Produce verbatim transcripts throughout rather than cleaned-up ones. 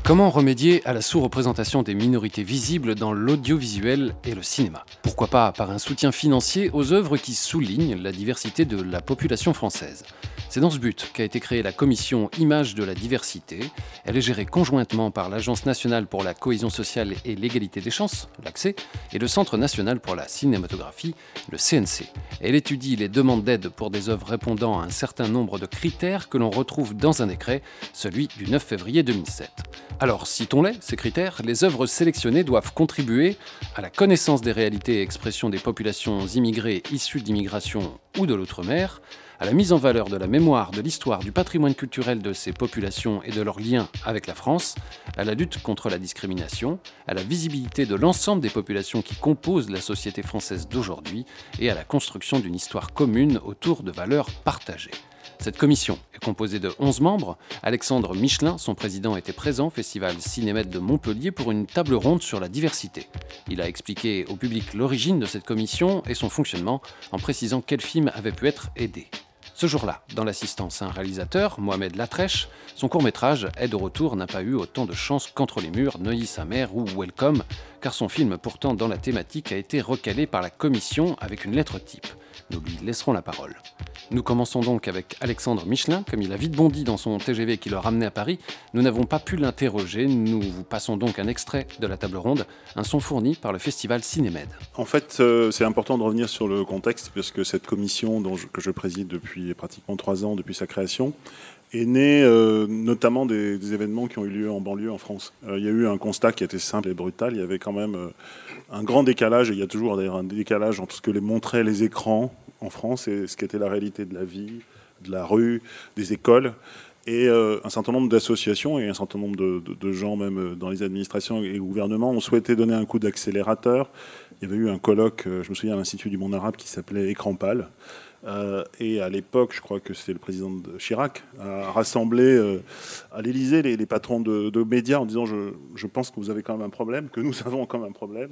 Comment remédier à la sous-représentation des minorités visibles dans l'audiovisuel et le cinéma? Pourquoi pas par un soutien financier aux œuvres qui soulignent la diversité de la population française? C'est dans ce but qu'a été créée la commission Images de la diversité. Elle est gérée conjointement par l'Agence nationale pour la cohésion sociale et l'égalité des chances, l'A C C, et le Centre national pour la cinématographie, le C N C. Elle étudie les demandes d'aide pour des œuvres répondant à un certain nombre de critères que l'on retrouve dans un décret, celui du neuf février deux mille sept. Alors, citons-les, ces critères, les œuvres sélectionnées doivent contribuer à la connaissance des réalités et expressions des populations immigrées issues d'immigration ou de l'outre-mer, à la mise en valeur de la mémoire, de l'histoire, du patrimoine culturel de ces populations et de leurs liens avec la France, à la lutte contre la discrimination, à la visibilité de l'ensemble des populations qui composent la société française d'aujourd'hui et à la construction d'une histoire commune autour de valeurs partagées. Cette commission est composée de onze membres. Alexandre Michelin, son président, était présent au Festival Cinémètre de Montpellier pour une table ronde sur la diversité. Il a expliqué au public l'origine de cette commission et son fonctionnement en précisant quels films avaient pu être aidés. Ce jour-là, dans l'assistance à un réalisateur, Mohamed Latrèche, son court-métrage Aide au retour n'a pas eu autant de chance qu'Entre les murs, Neuilly-sa-Mère ou Welcome, car son film pourtant dans la thématique a été recalé par la commission avec une lettre type. Nous lui laisserons la parole. Nous commençons donc avec Alexandre Michelin. Comme il a vite bondi dans son T G V qui le ramenait à Paris, nous n'avons pas pu l'interroger. Nous vous passons donc un extrait de la table ronde, un son fourni par le Festival Cinémed. En fait, euh, c'est important de revenir sur le contexte, parce que cette commission dont je, que je préside depuis pratiquement trois ans, depuis sa création, est née euh, notamment des, des événements qui ont eu lieu en banlieue en France. Euh, il y a eu un constat qui était simple et brutal. Il y avait quand même euh, un grand décalage, et il y a toujours d'ailleurs un décalage entre ce que les montraient les écrans en France et ce qu'était la réalité de la vie, de la rue, des écoles. Et euh, un certain nombre d'associations et un certain nombre de, de, de gens, même dans les administrations et gouvernements, ont souhaité donner un coup d'accélérateur. Il y avait eu un colloque, je me souviens, à l'Institut du monde arabe qui s'appelait Écran pâle. Euh, et à l'époque, je crois que c'était le président de Chirac, a rassemblé euh, à l'Élysée les, les patrons de, de médias en disant je, je pense que vous avez quand même un problème, que nous avons quand même un problème.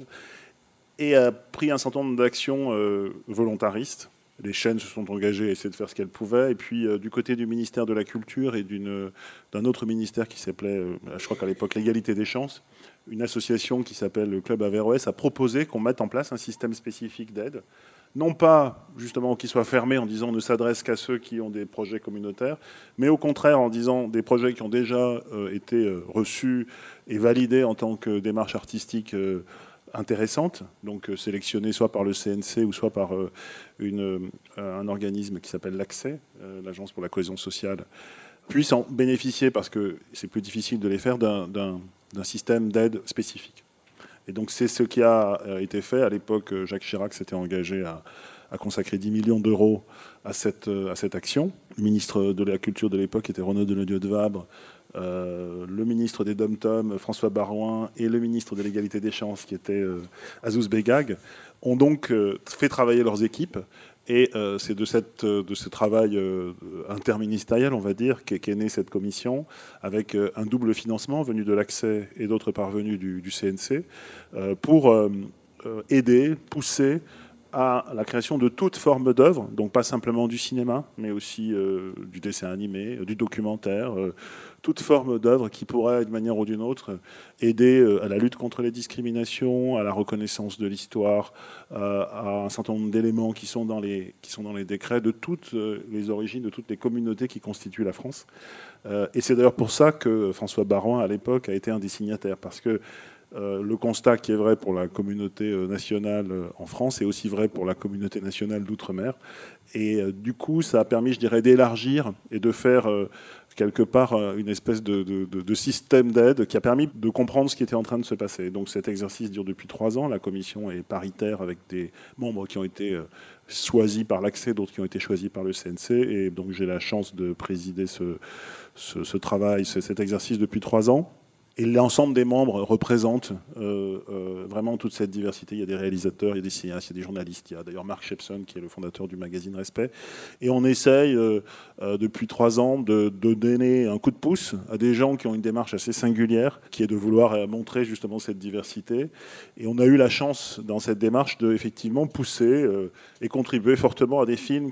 Et a pris un certain nombre d'actions euh, volontaristes. Les chaînes se sont engagées à essayer de faire ce qu'elles pouvaient. Et puis, euh, du côté du ministère de la Culture et d'une, d'un autre ministère qui s'appelait, euh, je crois qu'à l'époque, l'égalité des chances, une association qui s'appelle le Club Averroès a proposé qu'on mette en place un système spécifique d'aide. Non pas, justement, qu'il soit fermé en disant on ne s'adresse qu'à ceux qui ont des projets communautaires, mais au contraire en disant des projets qui ont déjà euh, été euh, reçus et validés en tant que démarche artistique euh, intéressante, donc euh, sélectionnée soit par le C N C ou soit par euh, une, euh, un organisme qui s'appelle l'A C C, euh, l'Agence pour la cohésion sociale, puissent en bénéficier, parce que c'est plus difficile de les faire, d'un, d'un, d'un système d'aide spécifique. Et donc c'est ce qui a été fait. À l'époque, Jacques Chirac s'était engagé à, à consacrer dix millions d'euros à cette, à cette action. Le ministre de la Culture de l'époque était Renaud Denodieu de Vabre, euh, le ministre des Dom-Tom, François Baroin, et le ministre de l'égalité des chances, qui était euh, Azouz Begag, ont donc euh, fait travailler leurs équipes. Et euh, c'est de, cette, de ce travail euh, interministériel, on va dire, qu'est, qu'est née cette commission, avec euh, un double financement venu de l'A C C et d'autres parvenus du, du C N C, euh, pour euh, aider, pousser à la création de toute forme d'œuvre, donc pas simplement du cinéma, mais aussi euh, du dessin animé, du documentaire, euh, toute forme d'œuvre qui pourrait, d'une manière ou d'une autre, aider euh, à la lutte contre les discriminations, à la reconnaissance de l'histoire, euh, à un certain nombre d'éléments qui sont dans les, qui sont dans les décrets de toutes euh, les origines, de toutes les communautés qui constituent la France. Euh, et c'est d'ailleurs pour ça que François Baroin, à l'époque, a été un des signataires, parce que Euh, le constat qui est vrai pour la communauté euh, nationale euh, en France est aussi vrai pour la communauté nationale d'outre-mer. Et euh, du coup, ça a permis, je dirais, d'élargir et de faire euh, quelque part euh, une espèce de, de, de, de système d'aide qui a permis de comprendre ce qui était en train de se passer. Donc cet exercice dure depuis trois ans. La commission est paritaire avec des membres qui ont été euh, choisis par l'A C C, d'autres qui ont été choisis par le C N C. Et donc j'ai la chance de présider ce, ce, ce travail, ce, cet exercice depuis trois ans. Et l'ensemble des membres représentent euh, euh, vraiment toute cette diversité. Il y a des réalisateurs, il y a des cinéastes, il y a des journalistes. Il y a d'ailleurs Marc Shepson, qui est le fondateur du magazine Respect. Et on essaye, euh, euh, depuis trois ans, de, de donner un coup de pouce à des gens qui ont une démarche assez singulière, qui est de vouloir montrer justement cette diversité. Et on a eu la chance, dans cette démarche, de effectivement pousser euh, et contribuer fortement à des films qui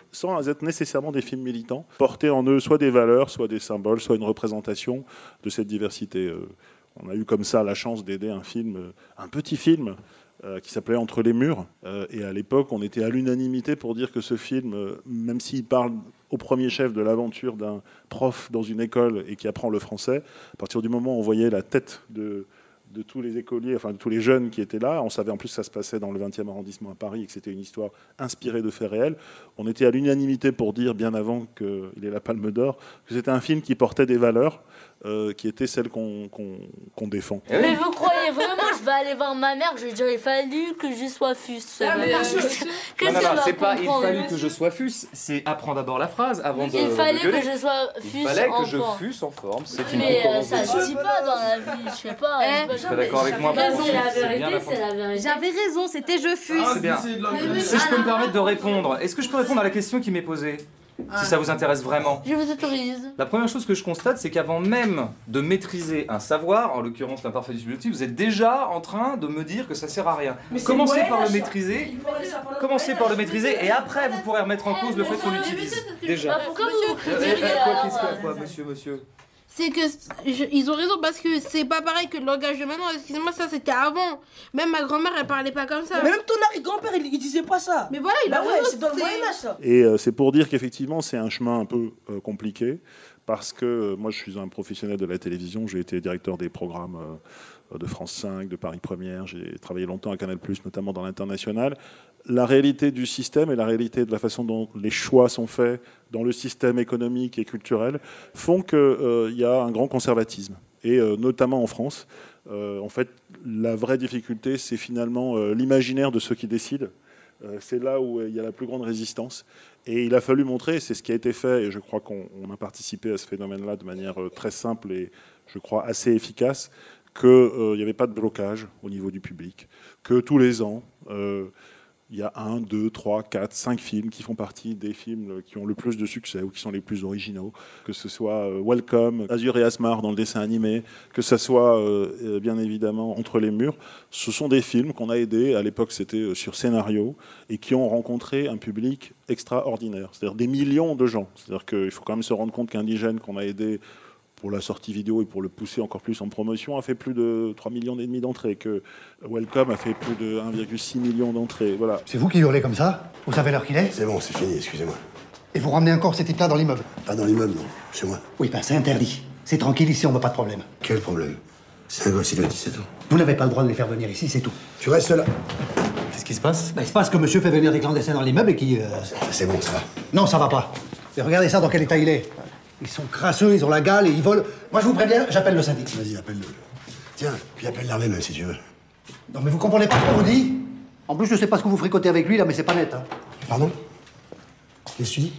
sans être nécessairement des films militants, porter en eux soit des valeurs, soit des symboles, soit une représentation de cette diversité. On a eu comme ça la chance d'aider un film, un petit film, euh, qui s'appelait Entre les murs. Euh, et à l'époque, on était à l'unanimité pour dire que ce film, euh, même s'il parle au premier chef de l'aventure d'un prof dans une école et qui apprend le français, à partir du moment où on voyait la tête de, de tous les écoliers, enfin de tous les jeunes qui étaient là, on savait en plus que ça se passait dans le vingtième arrondissement à Paris et que c'était une histoire inspirée de faits réels, on était à l'unanimité pour dire, bien avant qu'il ait la Palme d'Or, que c'était un film qui portait des valeurs, Euh, qui était celle qu'on qu'on, qu'on défend. Mais vous croyez vraiment que je vais aller voir ma mère, je vais dire il fallu que je sois fus. Ah, mais non, non, non, non, c'est pas il fallu que je sois fus, c'est apprends d'abord la phrase avant de. Il fallait de que je sois fus. Il fallait que je enfant. fusse en forme. C'est une Mais euh, recommandation. ça se dit pas dans la vie, je sais pas. Eh, je Tu es d'accord avec moi? Là, c'est la C'est bien vérité, la c'est la vérité. J'avais raison, c'était je fus. C'est bien. Si je peux me permettre de répondre, est-ce que je peux répondre à la question qui m'est posée? Si ça vous intéresse vraiment. Je vous autorise. La première chose que je constate, c'est qu'avant même de maîtriser un savoir, en l'occurrence l'imparfait du subjectif, vous êtes déjà en train de me dire que ça sert à rien. Commencez par le maîtriser, commencez par le maîtriser, et après vous pourrez remettre en cause le fait qu'on l'utilise. Déjà. Bah, pourquoi vous Eh, eh, critiquez quoi, alors, qu'est-ce qu'il y a, euh, quoi, monsieur, monsieur? C'est que je- ils ont raison parce que c'est pas pareil que le langage de maintenant. Excusez-moi, ça c'était avant. Même ma grand-mère elle parlait pas comme ça. Mais même ton arrière-grand-père, il, il disait pas ça. Mais voilà, il a Bah ouais, raison, c'est dans le c'est- Moyen-Âge ça. Et euh, c'est pour dire qu'effectivement, c'est un chemin un peu euh, compliqué, parce que euh, moi, je suis un professionnel de la télévision, j'ai été directeur des programmes euh, de France cinq, de Paris Première, j'ai travaillé longtemps à Canal plus, notamment dans l'international. La réalité du système et la réalité de la façon dont les choix sont faits dans le système économique et culturel font qu'il euh, y a un grand conservatisme. Et euh, notamment en France, euh, en fait, la vraie difficulté, c'est finalement euh, l'imaginaire de ceux qui décident. Euh, c'est là où il y a la plus grande résistance. Et il a fallu montrer, c'est ce qui a été fait, et je crois qu'on on a participé à ce phénomène-là de manière euh, très simple et, je crois, assez efficace, qu'il euh, n'y avait pas de blocage au niveau du public, que tous les ans, euh, il y a un, deux, trois, quatre, cinq films qui font partie des films qui ont le plus de succès ou qui sont les plus originaux, que ce soit euh, Welcome, Azur et Asmar dans le dessin animé, que ce soit euh, bien évidemment Entre les murs. Ce sont des films qu'on a aidés, à l'époque c'était sur scénario, et qui ont rencontré un public extraordinaire, c'est-à-dire des millions de gens. C'est-à-dire qu'il faut quand même se rendre compte qu'Indigène, qu'on a aidé pour la sortie vidéo et pour le pousser encore plus en promotion, a fait plus de trois millions et demi d'entrées, que Welcome a fait plus de un virgule six million d'entrées. Voilà. C'est vous qui hurlez comme ça? Vous savez l'heure qu'il est? C'est bon, c'est fini, excusez-moi. Et vous ramenez encore cet état dans l'immeuble? Pas dans l'immeuble, non. Chez moi. Oui, ben c'est interdit. C'est tranquille ici, on n'a pas de problème. Quel problème? C'est un gosse, il a dix-sept ans. Vous n'avez pas le droit de les faire venir ici, c'est tout. Tu restes là. Qu'est-ce qui se passe? Ben, il se passe que monsieur fait venir des clandestins dans l'immeuble et qui... euh, C'est bon, ça va. Non, ça va pas. Et regardez ça, dans quel état il est. Ils sont crasseux, ils ont la gale et ils volent. Moi, je vous préviens, j'appelle le syndic. Vas-y, appelle-le. Tiens, puis appelle l'armée même, si tu veux. Non, mais vous comprenez pas ce qu'on vous dit? En plus, je sais pas ce que vous fricotez avec lui, là, mais c'est pas net, hein. Pardon? Qu'est-ce que tu dis?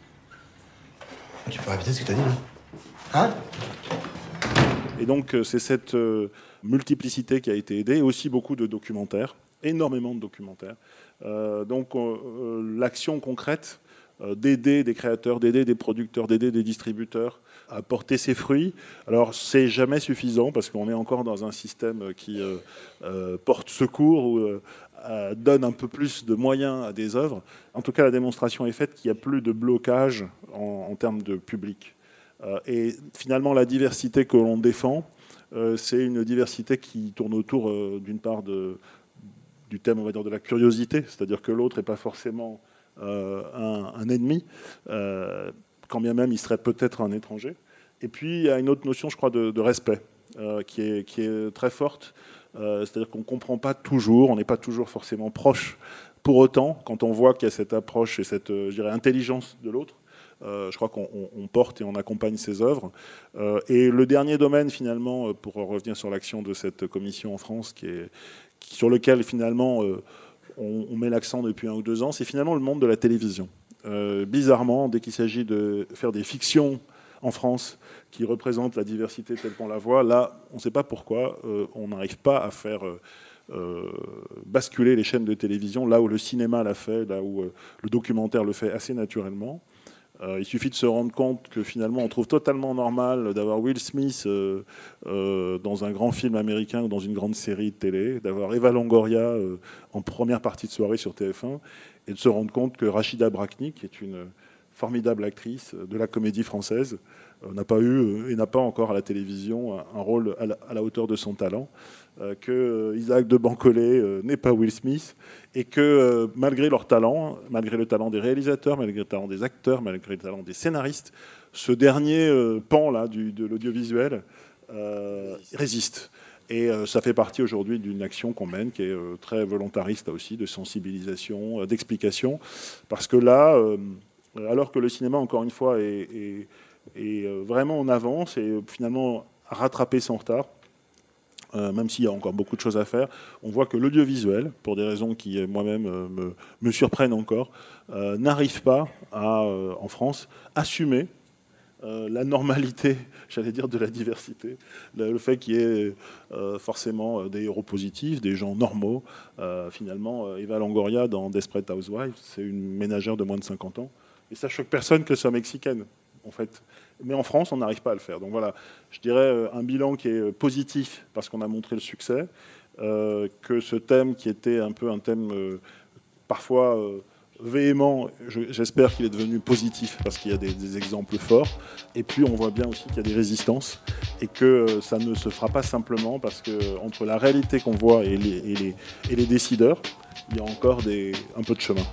Tu peux répéter ce que t'as dit, là? Hein? Et donc, c'est cette euh, multiplicité qui a été aidée, et aussi beaucoup de documentaires, énormément de documentaires. Euh, donc, euh, l'action concrète euh, d'aider des créateurs, d'aider des producteurs, d'aider des distributeurs à porter ses fruits. Alors, c'est jamais suffisant, parce qu'on est encore dans un système qui euh, euh, porte secours ou euh, euh, donne un peu plus de moyens à des œuvres. En tout cas, la démonstration est faite qu'il n'y a plus de blocage en, en termes de public. Euh, et finalement, la diversité que l'on défend, euh, c'est une diversité qui tourne autour, euh, d'une part, de, du thème, on va dire, de la curiosité, c'est-à-dire que l'autre n'est pas forcément euh, un, un ennemi, euh, quand bien même il serait peut-être un étranger. Et puis, il y a une autre notion, je crois, de, de respect, euh, qui, est, qui est très forte, euh, c'est-à-dire qu'on ne comprend pas toujours, on n'est pas toujours forcément proche. Pour autant, quand on voit qu'il y a cette approche et cette, je dirais, intelligence de l'autre, Euh, je crois qu'on on porte et on accompagne ces œuvres. Euh, et le dernier domaine, finalement, pour revenir sur l'action de cette commission en France, qui est, qui, sur lequel, finalement, euh, on, on met l'accent depuis un ou deux ans, c'est finalement le monde de la télévision. Euh, bizarrement, dès qu'il s'agit de faire des fictions en France qui représentent la diversité telle qu'on la voit, là, on ne sait pas pourquoi, euh, on n'arrive pas à faire... Euh, Euh, basculer les chaînes de télévision là où le cinéma l'a fait, là où euh, le documentaire le fait assez naturellement. Euh, il suffit de se rendre compte que finalement on trouve totalement normal d'avoir Will Smith euh, euh, dans un grand film américain ou dans une grande série de télé, d'avoir Eva Longoria euh, en première partie de soirée sur T F un, et de se rendre compte que Rachida Brakni, qui est une formidable actrice de la comédie française, euh, n'a pas eu euh, et n'a pas encore à la télévision un, un rôle à la, à la hauteur de son talent. Euh, que euh, Isaac de Bancolé euh, n'est pas Will Smith, et que euh, malgré leur talent, malgré le talent des réalisateurs, malgré le talent des acteurs, malgré le talent des scénaristes, ce dernier euh, pan là, du, de l'audiovisuel euh, résiste. Et euh, ça fait partie aujourd'hui d'une action qu'on mène qui est euh, très volontariste là aussi, de sensibilisation, euh, d'explication, parce que là, euh, alors que le cinéma, encore une fois, est, est, est vraiment en avance et finalement a rattrapé son retard, Euh, même s'il y a encore beaucoup de choses à faire, on voit que l'audiovisuel, pour des raisons qui moi-même euh, me, me surprennent encore, euh, n'arrive pas à, euh, en France, assumer euh, la normalité, j'allais dire, de la diversité. Le, le fait qu'il y ait euh, forcément euh, des héros positifs, des gens normaux. Euh, finalement, euh, Eva Longoria dans Desperate Housewives, c'est une ménagère de moins de cinquante ans. Et ça choque personne que ce soit mexicaine, en fait. Mais en France, on n'arrive pas à le faire. Donc voilà, je dirais un bilan qui est positif parce qu'on a montré le succès, euh, que ce thème qui était un peu un thème euh, parfois euh, véhément, je, j'espère qu'il est devenu positif parce qu'il y a des, des exemples forts. Et puis on voit bien aussi qu'il y a des résistances et que euh, ça ne se fera pas simplement parce que entre la réalité qu'on voit et les, et les, et les décideurs, il y a encore des, un peu de chemin.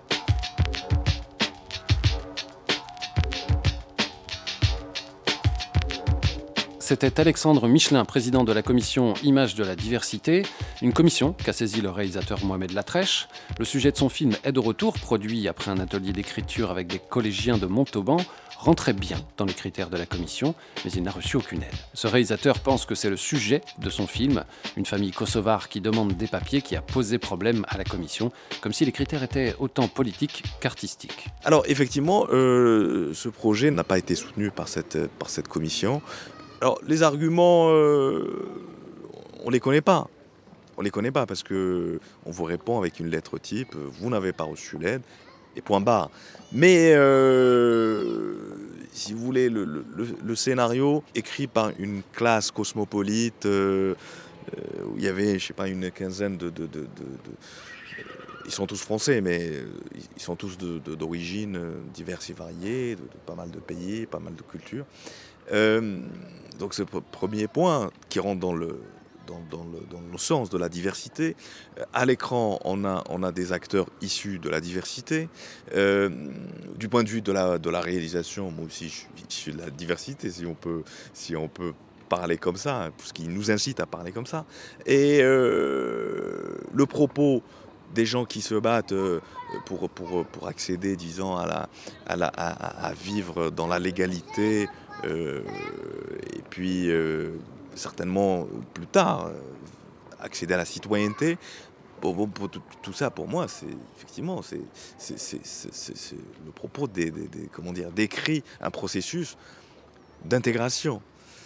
C'était Alexandre Michelin, président de la commission Images de la diversité, une commission qu'a saisi le réalisateur Mohamed Latrèche. Le sujet de son film est de retour, produit après un atelier d'écriture avec des collégiens de Montauban, rentrait bien dans les critères de la commission, mais il n'a reçu aucune aide. Ce réalisateur pense que c'est le sujet de son film, une famille kosovare qui demande des papiers, qui a posé problème à la commission, comme si les critères étaient autant politiques qu'artistiques. Alors effectivement, euh, ce projet n'a pas été soutenu par cette, par cette commission. Alors, les arguments, euh, on ne les connaît pas. On ne les connaît pas parce qu'on vous répond avec une lettre type, vous n'avez pas reçu l'aide, et point barre. Mais, euh, si vous voulez, le, le, le scénario écrit par une classe cosmopolite, euh, où il y avait, je ne sais pas, une quinzaine de... de, de, de, de ils sont tous français, mais ils sont tous de, de, d'origines diverses et variées, de, de pas mal de pays, pas mal de cultures. Euh, donc c'est le premier point qui rentre dans le, dans, dans, le, dans le sens de la diversité. À l'écran, on a, on a des acteurs issus de la diversité. Euh, du point de vue de la, de la réalisation, moi aussi je suis issu de la diversité, si on peut, si on peut parler comme ça, ce qui nous incite à parler comme ça. Et euh, le propos des gens qui se battent pour, pour, pour accéder, disons, à, la, à, la, à, à vivre dans la légalité, euh, et puis euh, certainement plus tard, accéder à la citoyenneté. Pour, pour, pour tout, tout ça, pour moi, c'est effectivement, c'est, c'est, c'est, c'est, c'est, c'est le propos des, des, des, comment dire, décrit un processus d'intégration.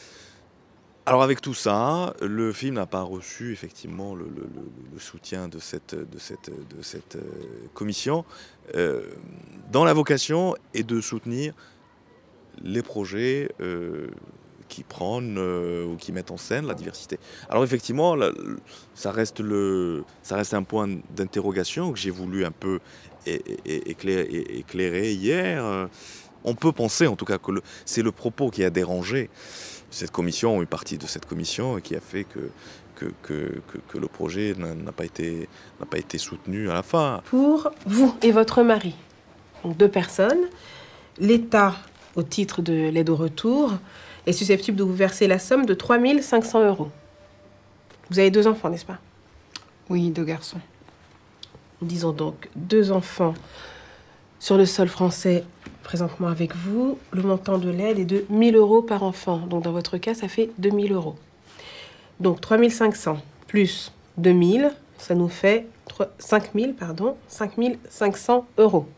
Alors avec tout ça, le film n'a pas reçu effectivement le, le, le, le soutien de cette, de cette, de cette euh, commission, euh, dont la vocation est de soutenir les projets euh, qui prônent euh, ou qui mettent en scène la diversité. Alors effectivement, la, ça, reste le, ça reste un point d'interrogation que j'ai voulu un peu é, é, éclairer, éclairer hier. On peut penser en tout cas que le, c'est le propos qui a dérangé cette commission, une partie de cette commission, qui a fait que, que, que, que, que le projet n'a, n'a, pas été, n'a pas été soutenu à la fin. Pour vous et votre mari, donc deux personnes, l'État, au titre de l'aide au retour, est susceptible de vous verser la somme de trois mille cinq cents euros. Vous avez deux enfants, n'est-ce pas? Oui, deux garçons. Disons donc deux enfants sur le sol français présentement avec vous. Le montant de l'aide est de mille euros par enfant. Donc dans votre cas, ça fait deux mille euros. Donc trois mille cinq cents plus deux mille, ça nous fait cinq mille, pardon, cinq mille cinq cents euros.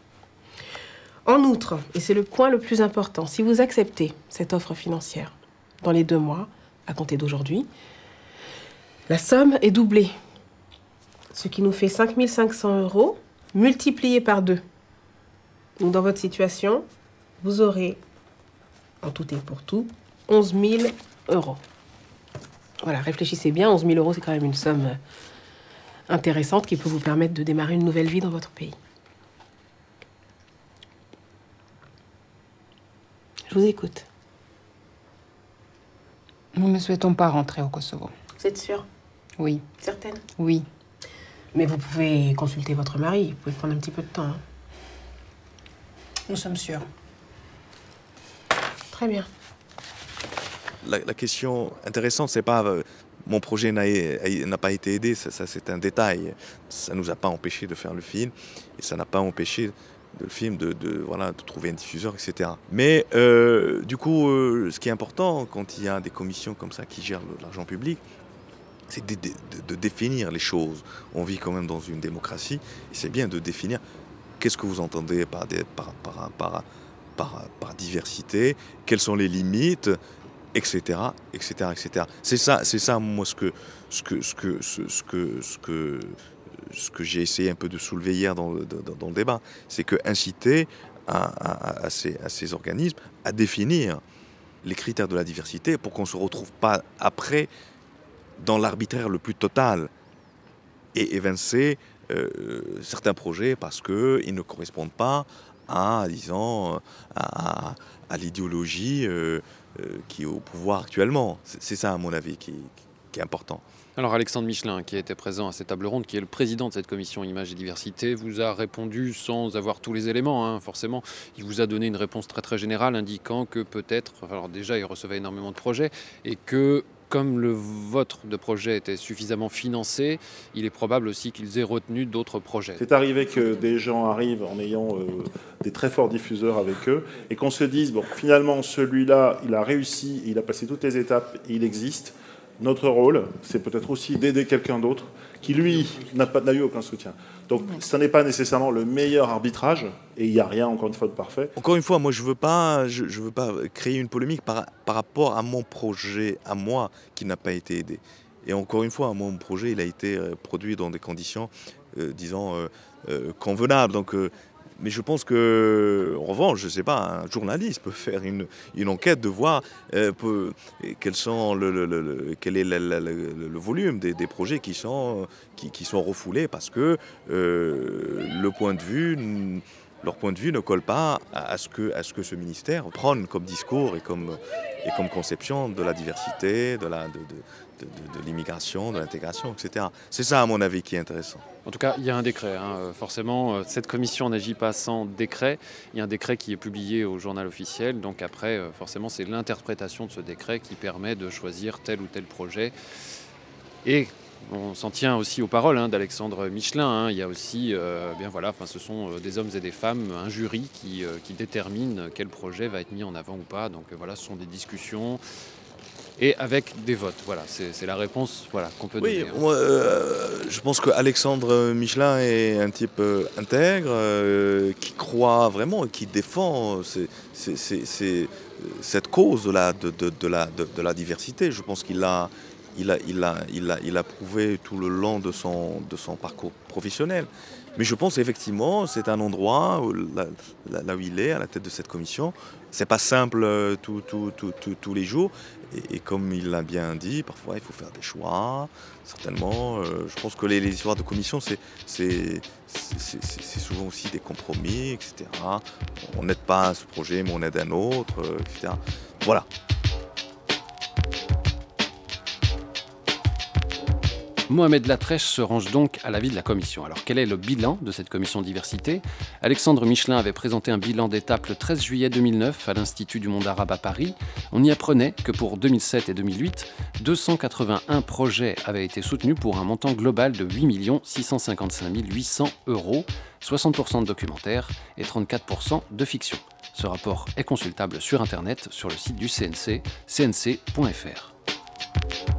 En outre, et c'est le point le plus important, si vous acceptez cette offre financière dans les deux mois, à compter d'aujourd'hui, la somme est doublée. Ce qui nous fait cinq mille cinq cents euros multiplié par deux. Donc dans votre situation, vous aurez, en tout et pour tout, onze mille euros. Voilà, réfléchissez bien, onze mille euros, c'est quand même une somme intéressante qui peut vous permettre de démarrer une nouvelle vie dans votre pays. Je vous écoute. Nous ne souhaitons pas rentrer au Kosovo. Vous êtes sûre? Oui. Certaine? Oui. Mais vous pouvez consulter votre mari, vous pouvez prendre un petit peu de temps. Hein. Nous sommes sûrs. Très bien. La, la question intéressante, c'est pas euh, mon projet n'a, n'a pas été aidé, ça, ça c'est un détail. Ça nous a pas empêché de faire le film et ça n'a pas empêché de le film de, de voilà de trouver un diffuseur, et cetera. Mais euh, du coup, euh, ce qui est important quand il y a des commissions comme ça qui gèrent l'argent public, c'est de, de, de définir les choses. On vit quand même dans une démocratie et c'est bien de définir qu'est-ce que vous entendez par, des, par, par, par, par, par diversité, quelles sont les limites, et cetera, et cetera, et cetera. C'est ça, c'est ça, moi, ce que, ce que, ce que, ce, ce que, ce que, ce que j'ai essayé un peu de soulever hier dans le, dans, dans le débat, c'est que inciter à, à, à, ces, à ces organismes à définir les critères de la diversité pour qu'on ne se retrouve pas après dans l'arbitraire le plus total et évincer euh, certains projets parce qu'ils ne correspondent pas à, disons, à, à, à l'idéologie euh, euh, qui est au pouvoir actuellement. C'est, c'est ça, à mon avis, qui, qui est important. Alors Alexandre Michelin, qui était présent à cette table ronde, qui est le président de cette commission Images et Diversité, vous a répondu sans avoir tous les éléments, hein, forcément. Il vous a donné une réponse très très générale, indiquant que peut-être, alors déjà il recevait énormément de projets, et que comme le vôtre de projet était suffisamment financé, il est probable aussi qu'ils aient retenu d'autres projets. C'est arrivé que des gens arrivent en ayant euh, des très forts diffuseurs avec eux, et qu'on se dise, bon, finalement celui-là, il a réussi, il a passé toutes les étapes, et il existe. Notre rôle, c'est peut-être aussi d'aider quelqu'un d'autre qui, lui, n'a, pas, n'a eu aucun soutien. Donc, ce n'est pas nécessairement le meilleur arbitrage, et il n'y a rien, encore une fois, de parfait. Encore une fois, moi, je ne veux pas, je, je veux pas créer une polémique par, par rapport à mon projet, à moi, qui n'a pas été aidé. Et encore une fois, mon projet, il a été produit dans des conditions, euh, disons, euh, euh, convenables. Donc, euh, mais je pense que, en revanche, je ne sais pas, un journaliste peut faire une, une enquête de voir euh, peut, quels sont le, le, le, quel est le, le, le, le volume des, des projets qui sont, qui, qui sont refoulés parce que euh, le point de vue, leur point de vue ne colle pas à ce que, à ce, que ce ministère prône comme discours et comme, et comme conception de la diversité, de, la, de, de, de, de l'immigration, de l'intégration, et cetera. C'est ça, à mon avis, qui est intéressant. En tout cas, il y a un décret. Hein. Forcément, cette commission n'agit pas sans décret. Il y a un décret qui est publié au journal officiel. Donc après, forcément, c'est l'interprétation de ce décret qui permet de choisir tel ou tel projet. Et on s'en tient aussi aux paroles hein, d'Alexandre Michelin. Hein. Il y a aussi, euh, bien voilà, enfin, ce sont des hommes et des femmes, un jury qui, euh, qui détermine quel projet va être mis en avant ou pas. Donc euh, voilà, ce sont des discussions. Et avec des votes, voilà, c'est, c'est la réponse voilà, qu'on peut oui, donner. Oui, moi, euh, je pense qu'Alexandre Michelin est un type euh, intègre, euh, qui croit vraiment, qui défend c'est, c'est, c'est, c'est, cette cause de la, de, de, de, la, de, de la diversité. Je pense qu'il a, il a, il a, il a, il a prouvé tout le long de son, de son parcours professionnel. Mais je pense effectivement c'est un endroit où, là, là où il est, à la tête de cette commission. C'est pas simple tous tout, tout, tout, tout les jours. Et, et comme il l'a bien dit, parfois il faut faire des choix, certainement. Euh, je pense que les, les histoires de commission, c'est, c'est, c'est, c'est, c'est souvent aussi des compromis, et cetera. On n'aide pas ce projet, mais on aide un autre, et cetera. Voilà. Mohamed Latrèche se range donc à l'avis de la commission. Alors quel est le bilan de cette commission diversité ? Alexandre Michelin avait présenté un bilan d'étape le treize juillet deux mille neuf à l'Institut du monde arabe à Paris. On y apprenait que pour deux mille sept et deux mille huit, deux cent quatre-vingt-un projets avaient été soutenus pour un montant global de huit millions six cent cinquante-cinq mille huit cents euros, soixante pour cent de documentaire et trente-quatre pour cent de fiction. Ce rapport est consultable sur Internet sur le site du C N C, c n c point f r.